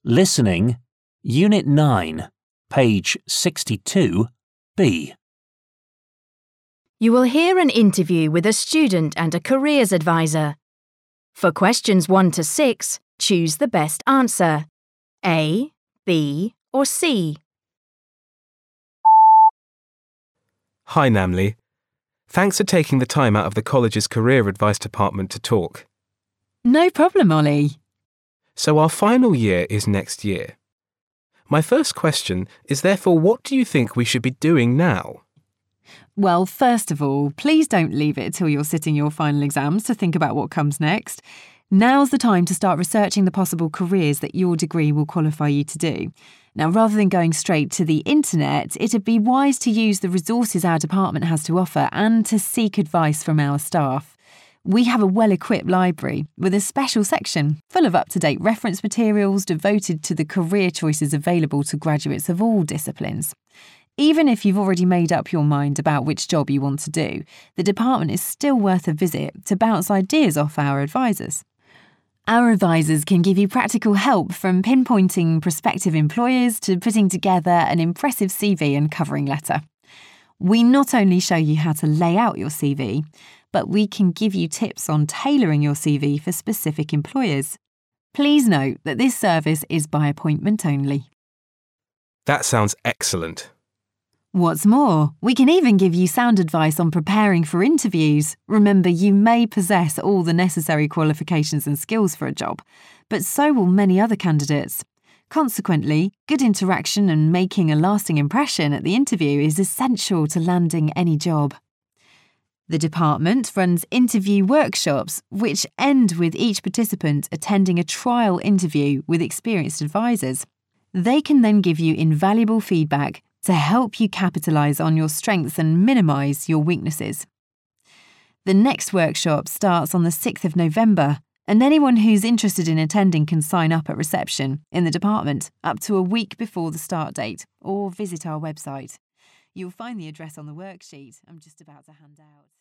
Listening, Unit 9, page 62, B. You will hear an interview with a student and a careers advisor. For questions 1 to 6, choose the best answer. A, B, or C. Hi, Namli. Thanks for taking the time out of the college's career advice department to talk. No problem, Ollie. So our final year is next year. My first question is therefore, what do you think we should be doing now? Well, first of all, please don't leave it till you're sitting your final exams to think about what comes next. Now's the time to start researching the possible careers that your degree will qualify you to do. Now, rather than going straight to the internet, it'd be wise to use the resources our department has to offer and to seek advice from our staff. We have a well-equipped library with a special section full of up-to-date reference materials devoted to the career choices available to graduates of all disciplines. Even if you've already made up your mind about which job you want to do, the department is still worth a visit to bounce ideas off our advisors. Our advisors can give you practical help from pinpointing prospective employers to putting together an impressive CV and covering letter. We not only show you how to lay out your CV, but we can give you tips on tailoring your CV for specific employers. Please note that this service is by appointment only. That sounds excellent. What's more, we can even give you sound advice on preparing for interviews. Remember, you may possess all the necessary qualifications and skills for a job, but so will many other candidates. Consequently, good interaction and making a lasting impression at the interview is essential to landing any job. The department runs interview workshops, which end with each participant attending a trial interview with experienced advisors. They can then give you invaluable feedback to help you capitalise on your strengths and minimise your weaknesses. The next workshop starts on the 6th of November, and anyone who's interested in attending can sign up at reception in the department up to a week before the start date or visit our website. You'll find the address on the worksheet I'm just about to hand out.